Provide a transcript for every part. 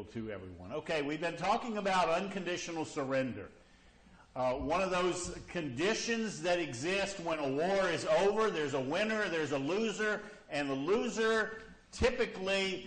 available to everyone. Okay, we've been talking about unconditional surrender. One of those conditions that exist when a war is over, there's a winner, there's a loser, and the loser typically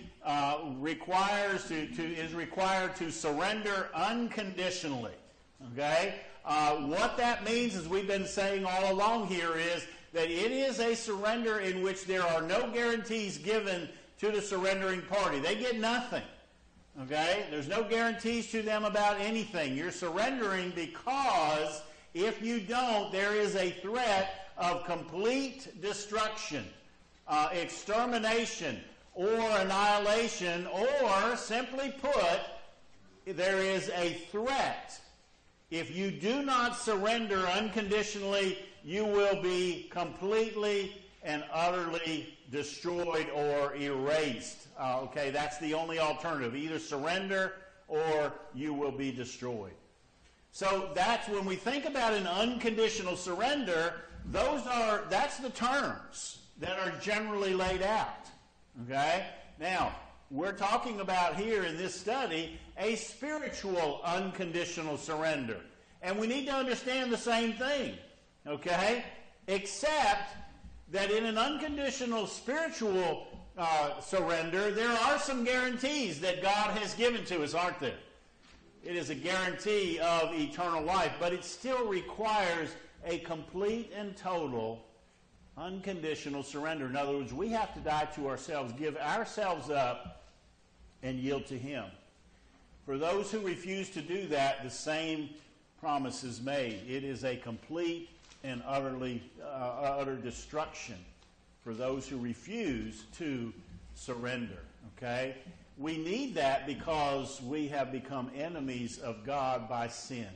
is required to surrender unconditionally. Okay? What that means, as we've been saying all along here, is that it is a surrender in which there are no guarantees given to the surrendering party. They get nothing. Okay? There's no guarantees to them about anything. You're surrendering because if you don't, there is a threat of complete destruction, extermination, or annihilation, or simply put, there is a threat. If you do not surrender unconditionally, you will be completely and utterly destroyed or erased. Okay, that's the only alternative. Either surrender or you will be destroyed. So that's when we think about an unconditional surrender, that's the terms that are generally laid out. Okay? Now, we're talking about here in this study a spiritual unconditional surrender. And we need to understand the same thing. Okay? Except that in an unconditional spiritual surrender, there are some guarantees that God has given to us, aren't there? It is a guarantee of eternal life, but it still requires a complete and total unconditional surrender. In other words, we have to die to ourselves, give ourselves up, and yield to Him. For those who refuse to do that, the same promise is made. It is a complete and utter destruction for those who refuse to surrender. Okay? We need that because we have become enemies of God by sin.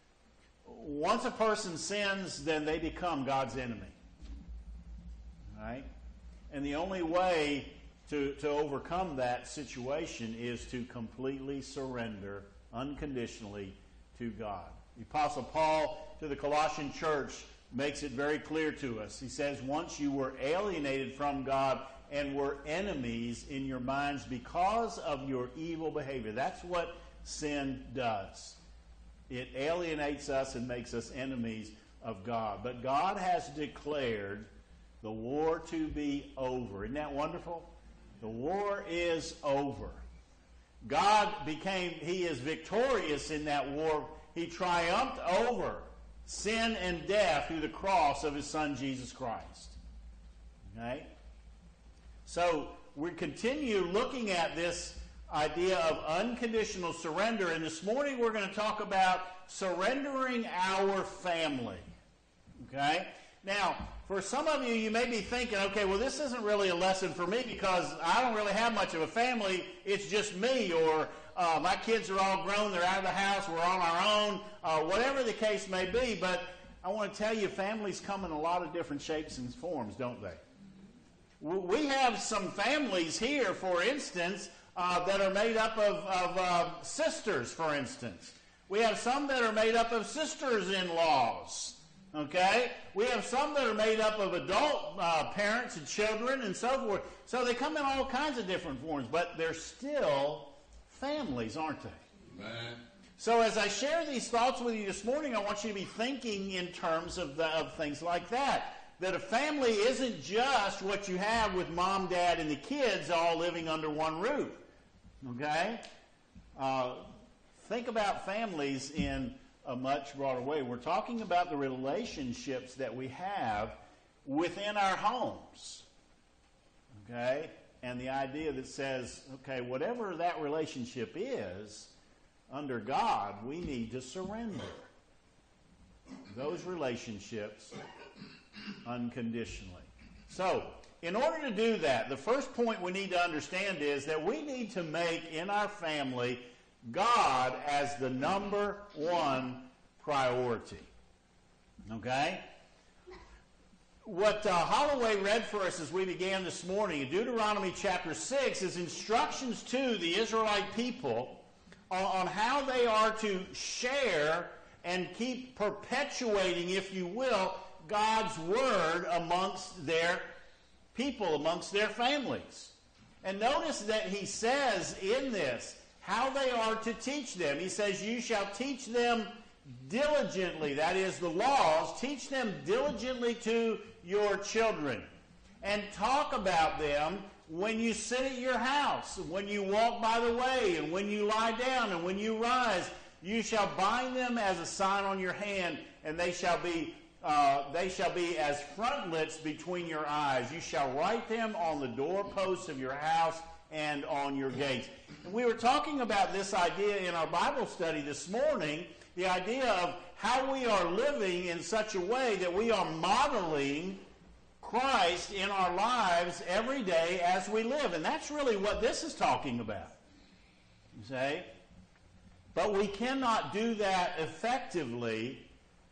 Once a person sins, then they become God's enemy. Right? And the only way to overcome that situation is to completely surrender unconditionally to God. The Apostle Paul to the Colossian church makes it very clear to us. He says, once you were alienated from God and were enemies in your minds because of your evil behavior. That's what sin does. It alienates us and makes us enemies of God. But God has declared the war to be over. Isn't that wonderful? The war is over. He is victorious in that war. He triumphed over sin and death through the cross of His Son, Jesus Christ. Okay? So we continue looking at this idea of unconditional surrender, and this morning we're going to talk about surrendering our family. Okay? Now, for some of you, you may be thinking, okay, well, this isn't really a lesson for me because I don't really have much of a family. It's just me, or my kids are all grown, they're out of the house, we're on our own, whatever the case may be. But I want to tell you, families come in a lot of different shapes and forms, don't they? We have some families here, for instance, that are made up of sisters, for instance. We have some that are made up of sisters-in-laws. Okay? We have some that are made up of adult parents and children and so forth. So they come in all kinds of different forms, but they're still families, aren't they? Amen. So as I share these thoughts with you this morning, I want you to be thinking in terms of things like that. That a family isn't just what you have with mom, dad, and the kids all living under one roof. Okay? Think about families in a much broader way. We're talking about the relationships that we have within our homes. Okay? And the idea that says, okay, whatever that relationship is, under God, we need to surrender those relationships unconditionally. So, in order to do that, the first point we need to understand is that we need to make in our family God as the number one priority. Okay? What Holloway read for us as we began this morning in Deuteronomy chapter 6 is instructions to the Israelite people on how they are to share and keep perpetuating, if you will, God's word amongst their people, amongst their families. And notice that he says in this how they are to teach them. He says, you shall teach them diligently, that is the laws, teach them diligently to your children. And talk about them when you sit at your house, when you walk by the way, and when you lie down, and when you rise. You shall bind them as a sign on your hand, and they shall be as frontlets between your eyes. You shall write them on the doorposts of your house and on your gates. And we were talking about this idea in our Bible study this morning, the idea of how we are living in such a way that we are modeling Christ in our lives every day as we live. And that's really what this is talking about. You see? But we cannot do that effectively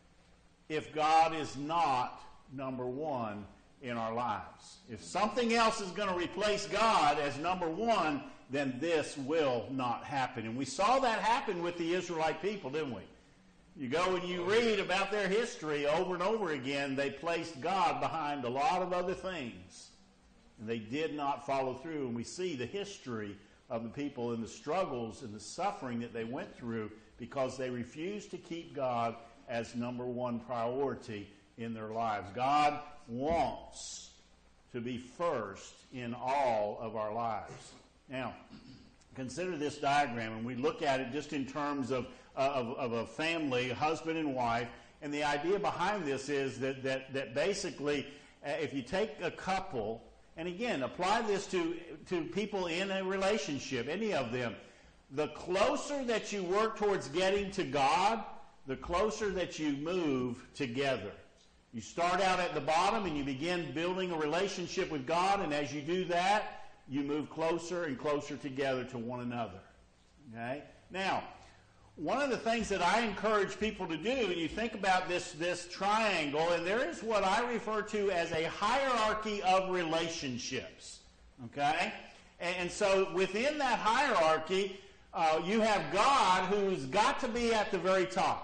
if God is not number one in our lives. If something else is going to replace God as number one, then this will not happen. And we saw that happen with the Israelite people, didn't we? You go and you read about their history over and over again. They placed God behind a lot of other things. And they did not follow through. And we see the history of the people and the struggles and the suffering that they went through because they refused to keep God as number one priority in their lives. God wants to be first in all of our lives. Now, consider this diagram, and we look at it just in terms of a family, husband and wife, and the idea behind this is that basically, if you take a couple, and again, apply this to people in a relationship, any of them, the closer that you work towards getting to God, the closer that you move together. You start out at the bottom and you begin building a relationship with God, and as you do that, you move closer and closer together to one another. Okay? Now, one of the things that I encourage people to do, and you think about this triangle, and there is what I refer to as a hierarchy of relationships. Okay? And so within that hierarchy, you have God, who's got to be at the very top.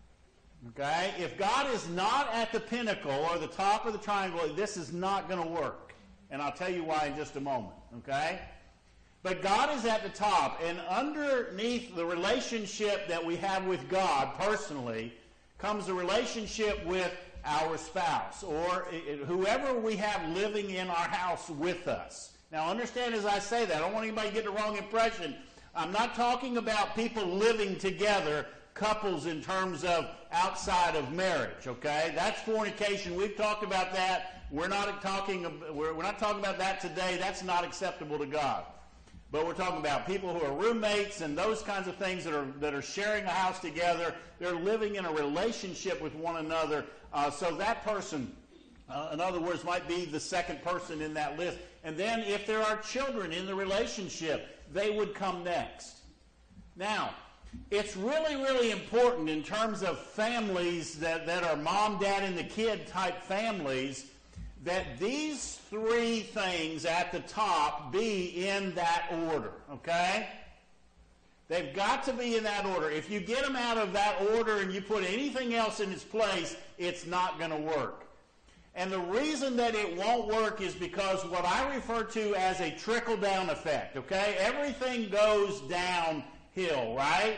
Okay? If God is not at the pinnacle or the top of the triangle, this is not going to work. And I'll tell you why in just a moment. Okay? But God is at the top, and underneath the relationship that we have with God personally comes a relationship with our spouse or whoever we have living in our house with us. Now understand as I say that, I don't want anybody to get the wrong impression. I'm not talking about people living together, couples in terms of outside of marriage, okay? That's fornication. We've talked about that. We're not talking about that today. That's not acceptable to God. But we're talking about people who are roommates and those kinds of things that are sharing a house together. They're living in a relationship with one another. So that person, in other words, might be the second person in that list. And then if there are children in the relationship, they would come next. Now, it's really, really important in terms of families that are mom, dad, and the kid type families that these three things at the top be in that order, okay? They've got to be in that order. If you get them out of that order and you put anything else in its place, it's not going to work. And the reason that it won't work is because what I refer to as a trickle-down effect, okay? Everything goes downhill, right?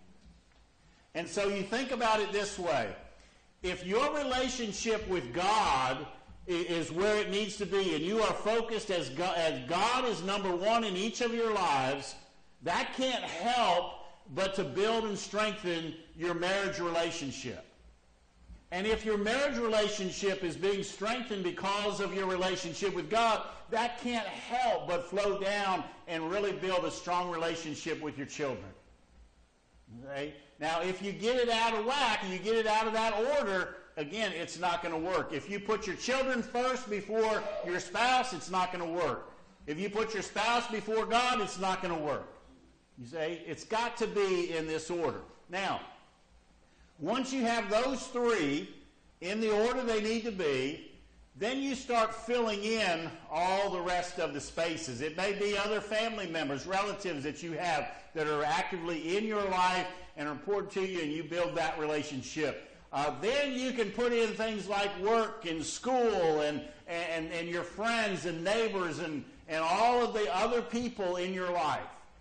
And so you think about it this way. If your relationship with God is where it needs to be, and you are focused as God is number one in each of your lives, that can't help but to build and strengthen your marriage relationship. And if your marriage relationship is being strengthened because of your relationship with God, that can't help but flow down and really build a strong relationship with your children. Okay? Now, if you get it out of whack and you get it out of that order, again, it's not going to work. If you put your children first before your spouse, it's not going to work. If you put your spouse before God, it's not going to work. You say, it's got to be in this order. Now, once you have those three in the order they need to be, then you start filling in all the rest of the spaces. It may be other family members, relatives that you have that are actively in your life and are important to you, and you build that relationship. Then you can put in things like work and school and your friends and neighbors and all of the other people in your life.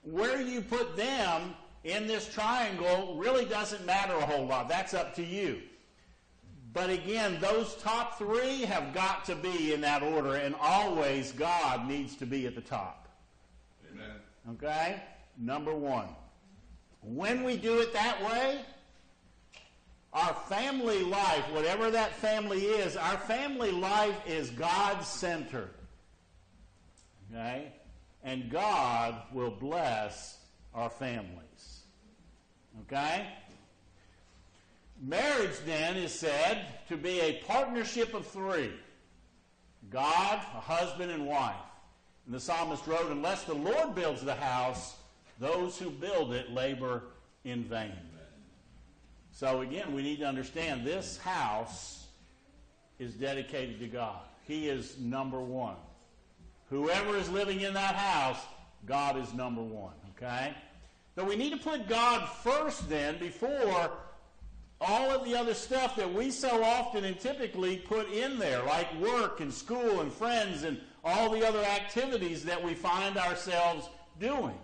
Where you put them in this triangle really doesn't matter a whole lot. That's up to you. But again, those top three have got to be in that order, and always God needs to be at the top. Amen. Okay? Number one. When we do it that way, our family life, whatever that family is, our family life is God-centered. Okay? And God will bless our families. Okay? Marriage, then, is said to be a partnership of three. God, a husband, and wife. And the psalmist wrote, unless the Lord builds the house, those who build it labor in vain. So again, we need to understand this house is dedicated to God. He is number one. Whoever is living in that house, God is number one. Okay? So we need to put God first then before all of the other stuff that we so often and typically put in there, like work and school and friends and all the other activities that we find ourselves doing.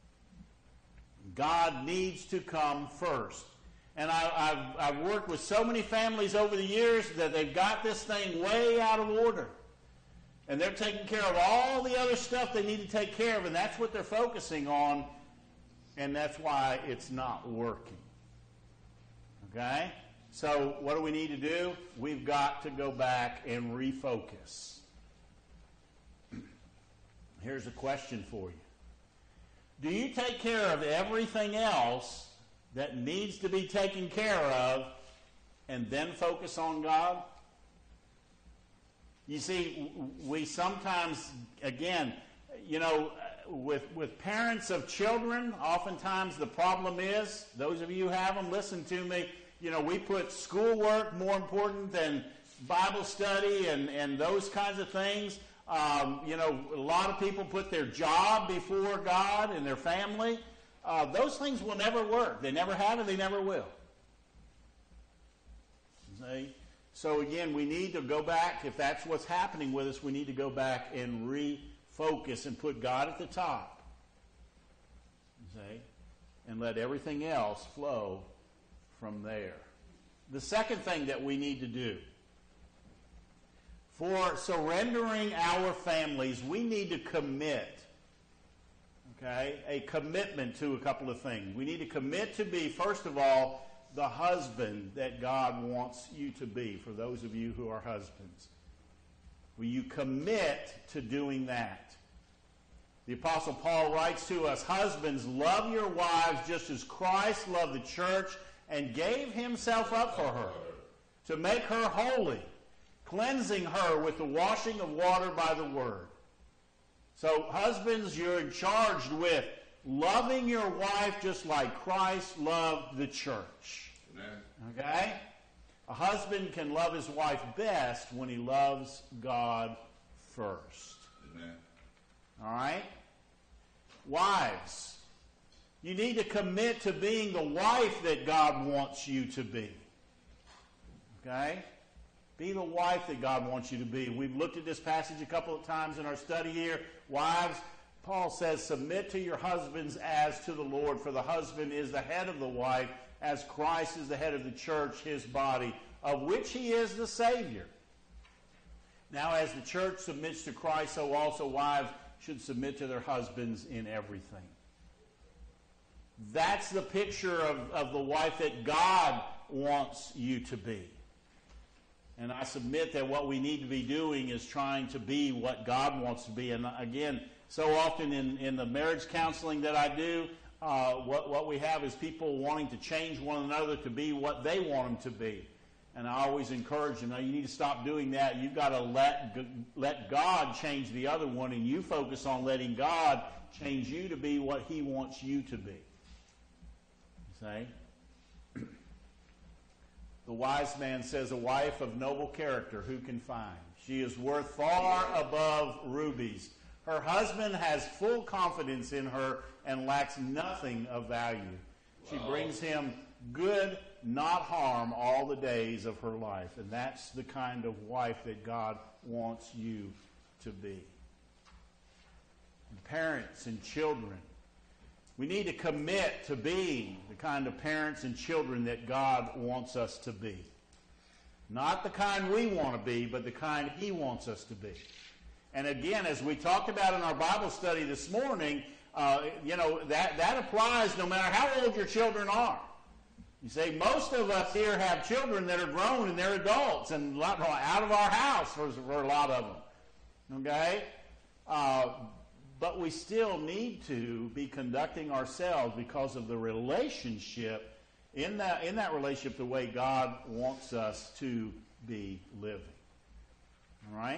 God needs to come first. And I've worked with so many families over the years that they've got this thing way out of order. And they're taking care of all the other stuff they need to take care of, and that's what they're focusing on, and that's why it's not working. Okay? So what do we need to do? We've got to go back and refocus. Here's a question for you. Do you take care of everything else that needs to be taken care of and then focus on God? You see, we sometimes, again, with parents of children, oftentimes the problem is, those of you who have them, listen to me, we put schoolwork more important than Bible study and those kinds of things. A lot of people put their job before God and their family. Those things will never work. They never have and they never will. See? So again, we need to go back. If that's what's happening with us, we need to go back and refocus and put God at the top. See? And let everything else flow from there. The second thing that we need to do, for surrendering our families, we need to commit. Okay? A commitment to a couple of things. We need to commit to be, first of all, the husband that God wants you to be, for those of you who are husbands. Will you commit to doing that? The Apostle Paul writes to us, husbands, love your wives just as Christ loved the church and gave himself up for her, to make her holy, cleansing her with the washing of water by the word. So, husbands, you're charged with loving your wife just like Christ loved the church. Amen. Okay? A husband can love his wife best when he loves God first. Amen. All right? Wives, you need to commit to being the wife that God wants you to be. Okay? Be the wife that God wants you to be. We've looked at this passage a couple of times in our study here. Wives, Paul says, submit to your husbands as to the Lord, for the husband is the head of the wife, as Christ is the head of the church, his body, of which he is the Savior. Now, as the church submits to Christ, so also wives should submit to their husbands in everything. That's the picture of the wife that God wants you to be. And I submit that what we need to be doing is trying to be what God wants to be. And again, so often in the marriage counseling that I do, what we have is people wanting to change one another to be what they want them to be. And I always encourage them, you need to stop doing that. You've got to let God change the other one, and you focus on letting God change you to be what he wants you to be. See? The wise man says, a wife of noble character who can find? She is worth far above rubies. Her husband has full confidence in her and lacks nothing of value. She brings him good, not harm, all the days of her life. And that's the kind of wife that God wants you to be. And parents and children, We need to commit to being the kind of parents and children that God wants us to be. Not the kind we want to be, but the kind He wants us to be. And again, as we talked about in our Bible study this morning, that applies no matter how old your children are. You say, most of us here have children that are grown and they're adults and out of our house for a lot of them. Okay? But we still need to be conducting ourselves because of the relationship, in that relationship, the way God wants us to be living. All right?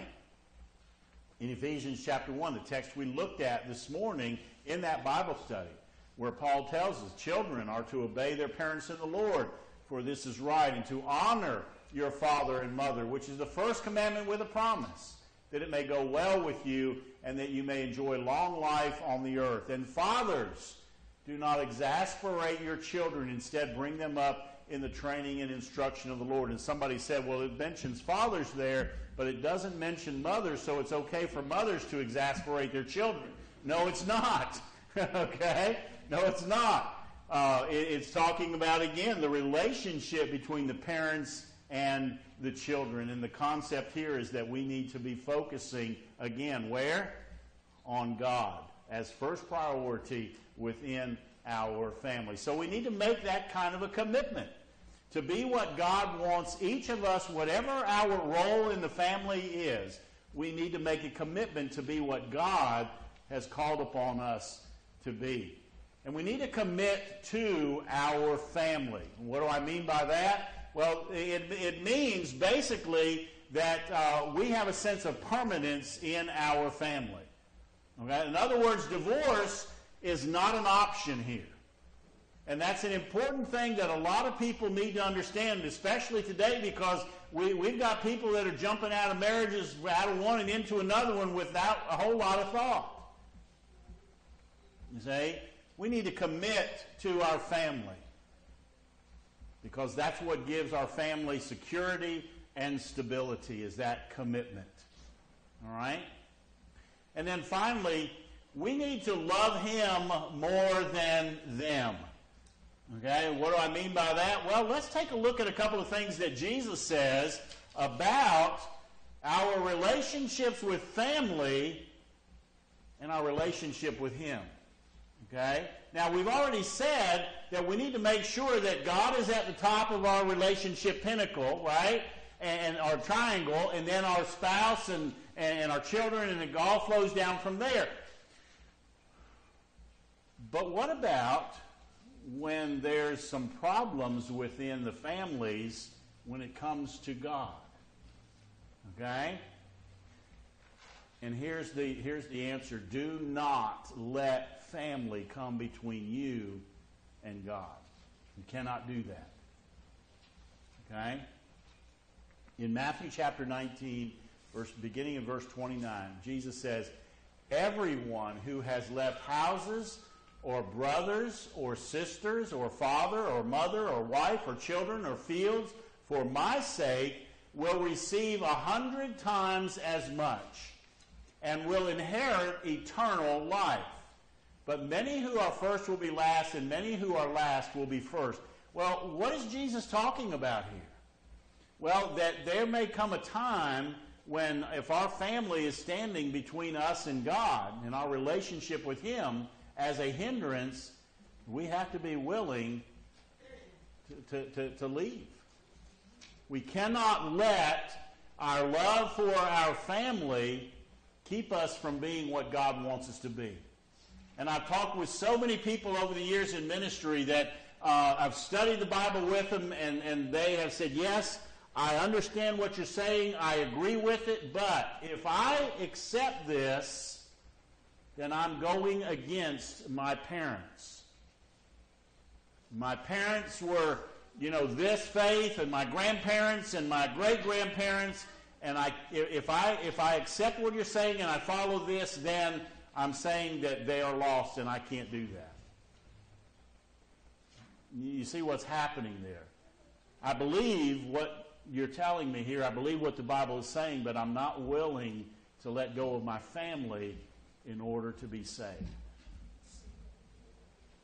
In Ephesians chapter 1, the text we looked at this morning in that Bible study, where Paul tells us children are to obey their parents in the Lord, for this is right, and to honor your father and mother, which is the first commandment with a promise, that it may go well with you and that you may enjoy long life on the earth. And fathers, do not exasperate your children. Instead, bring them up in the training and instruction of the Lord. And somebody said, well, it mentions fathers there, but it doesn't mention mothers, so it's okay for mothers to exasperate their children. No, it's not. Okay? No, it's not. It's talking about, again, the relationship between the parents and the children. And the concept here is that we need to be focusing, again, where? On God as first priority within our family. So we need to make that kind of a commitment to be what God wants each of us, whatever our role in the family is. We need to make a commitment to be what God has called upon us to be. And we need to commit to our family. What do I mean by that? Well, it means basically that we have a sense of permanence in our family. Okay? In other words, divorce is not an option here. And that's an important thing that a lot of people need to understand, especially today, because we've got people that are jumping out of marriages, out of one and into another one without a whole lot of thought. You see? We need to commit to our family, because that's what gives our family security and stability, is that commitment. All right? And then finally, we need to love Him more than them. Okay, what do I mean by that? Well, let's take a look at a couple of things that Jesus says about our relationships with family and our relationship with Him. Okay? Now, we've already said that we need to make sure that God is at the top of our relationship pinnacle, right? And our triangle, and then our spouse and our children, and it all flows down from there. But what about when there's some problems within the families when it comes to God? Okay? And here's the answer. Do not let family come between you and God. You cannot do that. Okay? In Matthew chapter 19, beginning in verse 29, Jesus says, everyone who has left houses or brothers or sisters or father or mother or wife or children or fields for my sake will receive 100 times as much and will inherit eternal life. But many who are first will be last, and many who are last will be first. Well, what is Jesus talking about here? Well, that there may come a time when, if our family is standing between us and God and our relationship with Him as a hindrance, we have to be willing to leave. We cannot let our love for our family keep us from being what God wants us to be. And I've talked with so many people over the years in ministry that I've studied the Bible with them, and they have said, yes, I understand what you're saying, I agree with it, but if I accept this, then I'm going against my parents. My parents were, this faith, and my grandparents and my great-grandparents, and if I accept what you're saying and I follow this, then I'm saying that they are lost and I can't do that. You see what's happening there. I believe what you're telling me here. I believe what the Bible is saying, but I'm not willing to let go of my family in order to be saved.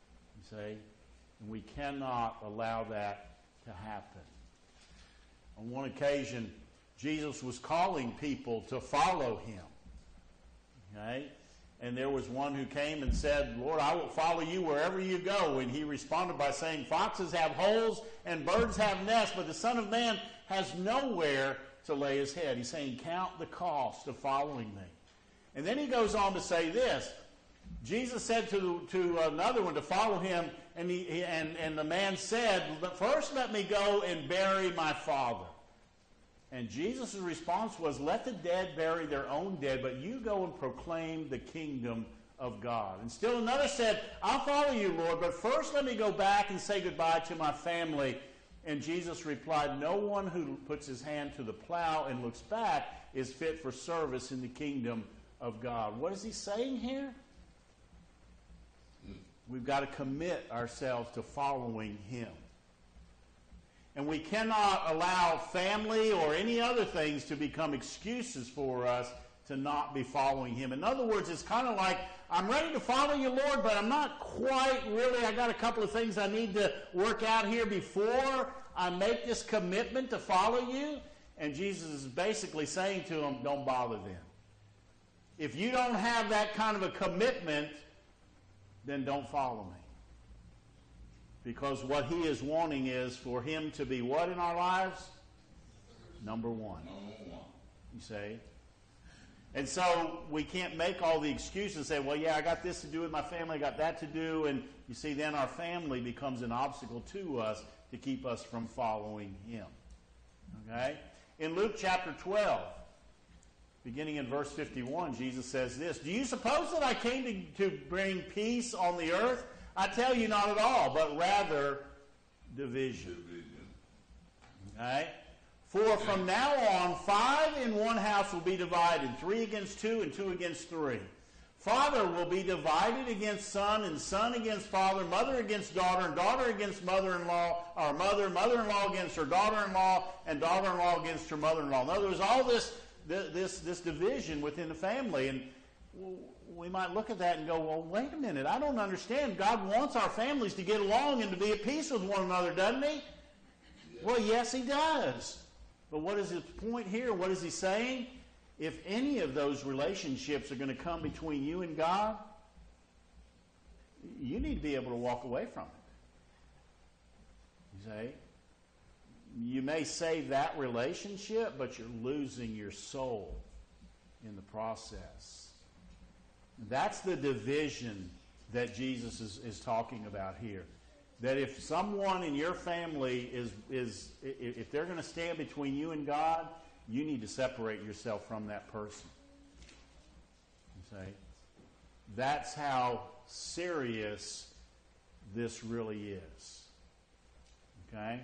See? And we cannot allow that to happen. On one occasion, Jesus was calling people to follow him. Okay? And there was one who came and said, Lord, I will follow you wherever you go. And he responded by saying, foxes have holes and birds have nests, but the Son of Man has nowhere to lay his head. He's saying, count the cost of following me. And then he goes on to say this. Jesus said to another one to follow him, and the man said, first let me go and bury my father. And Jesus' response was, let the dead bury their own dead, but you go and proclaim the kingdom of God. And still another said, I'll follow you, Lord, but first let me go back and say goodbye to my family. And Jesus replied, no one who puts his hand to the plow and looks back is fit for service in the kingdom of God. What is he saying here? We've got to commit ourselves to following him. And we cannot allow family or any other things to become excuses for us to not be following him. In other words, it's kind of like, I'm ready to follow you, Lord, but I'm not quite really. I got a couple of things I need to work out here before I make this commitment to follow you. And Jesus is basically saying to him, don't bother then. If you don't have that kind of a commitment, then don't follow me. Because what he is wanting is for him to be what in our lives? Number one. You see? And so we can't make all the excuses and say, well, yeah, I got this to do with my family, I got that to do. And you see, then our family becomes an obstacle to us to keep us from following him. Okay? In Luke chapter 12, beginning in verse 51, Jesus says this, do you suppose that I came to bring peace on the earth? I tell you, not at all, but rather division. Okay? For from now on, 5 in one house will be divided, 3 against 2 and 2 against 3. Father will be divided against son, and son against father, mother against daughter, and daughter against mother-in-law, or mother-in-law against her daughter-in-law, and daughter-in-law against her mother-in-law. In other words, all this division within the family. And we might look at that and go, well, wait a minute, I don't understand. God wants our families to get along and to be at peace with one another, doesn't he? Well, yes, he does. But what is his point here? What is he saying? If any of those relationships are going to come between you and God, you need to be able to walk away from it. You see? You may save that relationship, but you're losing your soul in the process. That's the division that Jesus is talking about here. That if someone in your family if they're going to stand between you and God, you need to separate yourself from that person. You see? That's how serious this really is. Okay?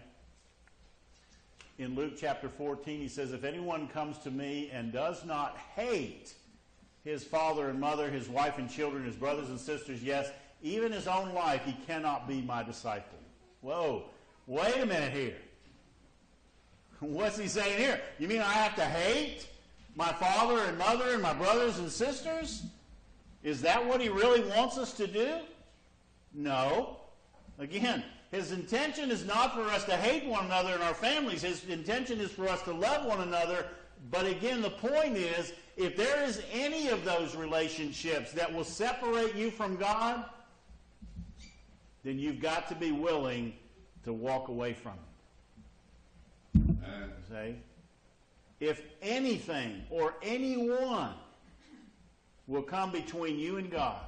In Luke chapter 14, he says, if anyone comes to me and does not hate his father and mother, his wife and children, his brothers and sisters, yes, even his own life, he cannot be my disciple. Whoa, wait a minute here. What's he saying here? You mean I have to hate my father and mother and my brothers and sisters? Is that what he really wants us to do? No. Again, his intention is not for us to hate one another in our families. His intention is for us to love one another. But again, the point is, if there is any of those relationships that will separate you from God, then you've got to be willing to walk away from it. See? If anything or anyone will come between you and God,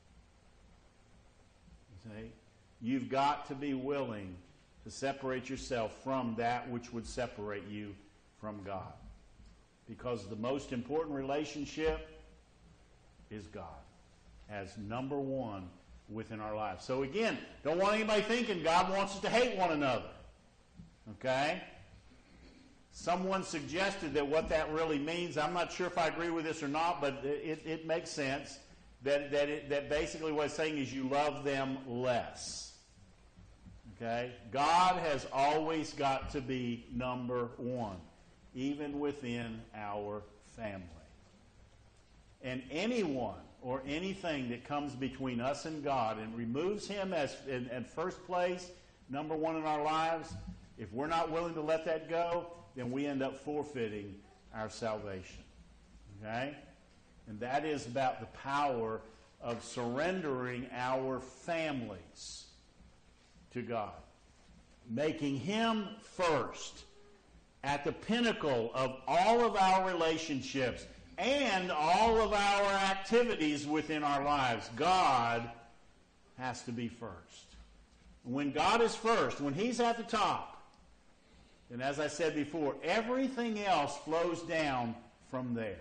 see, you've got to be willing to separate yourself from that which would separate you from God. Because the most important relationship is God as number one within our lives. So again, don't want anybody thinking God wants us to hate one another. Okay? Someone suggested that what that really means, I'm not sure if I agree with this or not, but it makes sense, that basically what it's saying is you love them less. Okay? God has always got to be number one, even within our family. And anyone or anything that comes between us and God and removes him as in first place, number one in our lives, if we're not willing to let that go, then we end up forfeiting our salvation. Okay? And that is about the power of surrendering our families to God. Making him first at the pinnacle of all of our relationships and all of our activities within our lives. God has to be first. When God is first, when he's at the top, then as I said before, everything else flows down from there.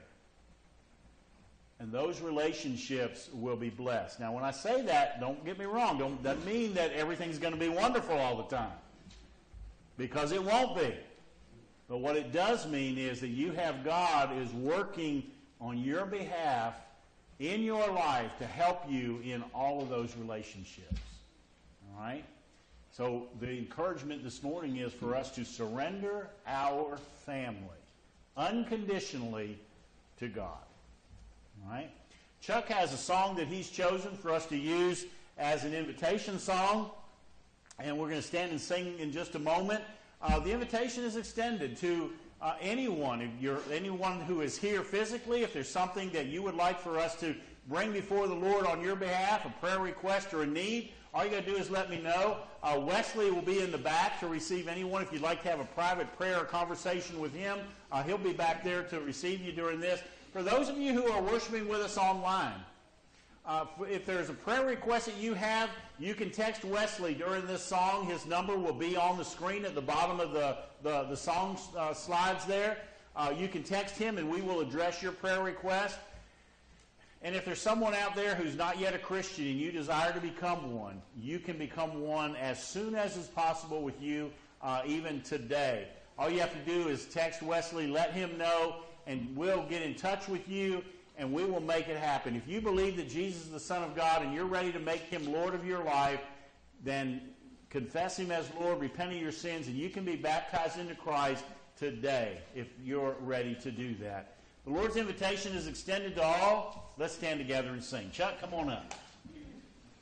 And those relationships will be blessed. Now, when I say that, don't get me wrong. Doesn't mean that everything's going to be wonderful all the time. Because it won't be. But what it does mean is that you have God is working on your behalf in your life to help you in all of those relationships. All right? So the encouragement this morning is for us to surrender our family unconditionally to God. All right? Chuck has a song that he's chosen for us to use as an invitation song, and we're going to stand and sing in just a moment. The invitation is extended to anyone. If you're anyone who is here physically, if there's something that you would like for us to bring before the Lord on your behalf, a prayer request or a need, all you got to do is let me know. Wesley will be in the back to receive anyone. If you'd like to have a private prayer or conversation with him, he'll be back there to receive you during this. For those of you who are worshiping with us online, if there's a prayer request that you have, you can text Wesley during this song. His number will be on the screen at the bottom of the song slides there. You can text him and we will address your prayer request. And if there's someone out there who's not yet a Christian and you desire to become one, you can become one as soon as is possible with you, even today. All you have to do is text Wesley, let him know, and we'll get in touch with you, and we will make it happen. If you believe that Jesus is the Son of God and you're ready to make him Lord of your life, then confess him as Lord, repent of your sins, and you can be baptized into Christ today if you're ready to do that. The Lord's invitation is extended to all. Let's stand together and sing. Chuck, come on up.